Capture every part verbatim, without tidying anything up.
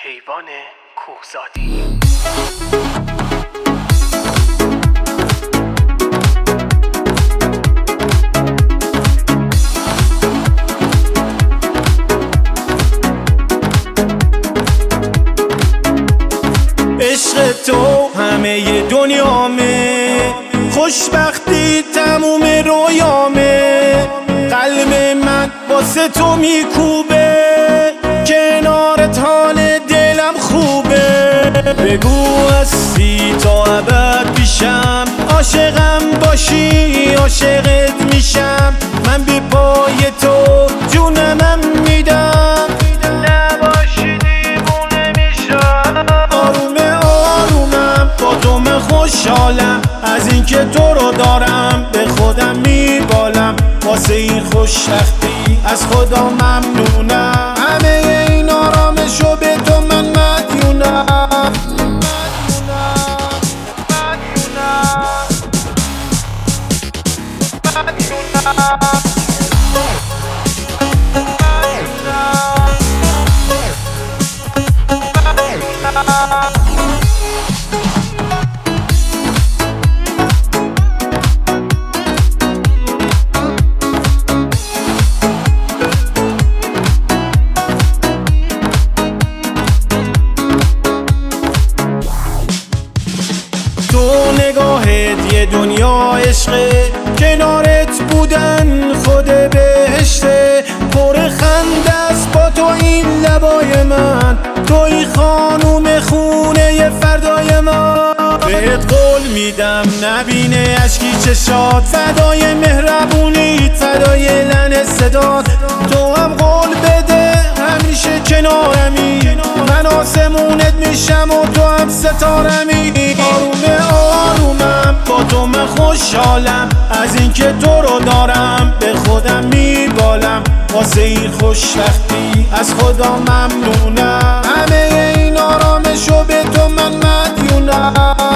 کیوان کوهزادی. عشق تو همه دنیامه، خوشبختی تموم رویامه. قلب من واسه تو میکوبه، کنارت حال دلم خوبه. بگو هستی تا ابد پیشم، عاشقم باشی عاشقت میشم. من بی پای تو جونمم میدم، نباشی دیوونه میشم. آرومه آرومم با تو من خوشحالم، از اینکه تو رو دارم به خودم میبالم. واسه این خوشبختی از خدا ممنونم، همه این آرامشو به تو من مدیونم. تو نگاهت یه دنیا عشقه، کنارت بودن خود بهشته. پر خنده است با تو این لبای من، توی خانوم خونه ی فردای من. بهت قول میدم نبینه اشکی چشات، فدای مهربونی فدای لحن صدات. تو هم قول بده همیشه کنارمی، من آسمونت میشم و تو هم ستارمی. آرومه آرومم با تو من خوشحالم، از اینکه تو رو دارم به خودم میبالم. واسه این خوشبختی از خدا ممنونم، همه این آرامشو به تو من مدیونم.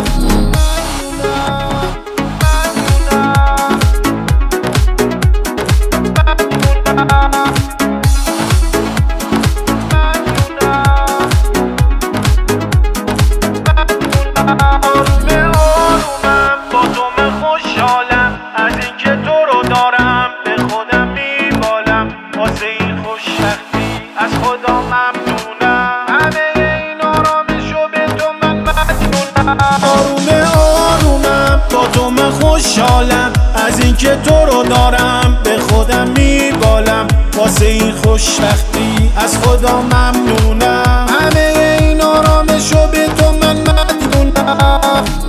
آرومه آرومم با تو من خوشحالم، از اینکه تو رو دارم به خودم میبالم. واسه این خوشبختی از خدا ممنونم، همه این آرامشو به تو من مدیونم. آرومه آرومم با تو من خوشحالم، از اینکه تو رو دارم به خودم میبالم. واسه این خوشبختی از خدا ممنونم، همه این آرامشو به تو من مدیونم.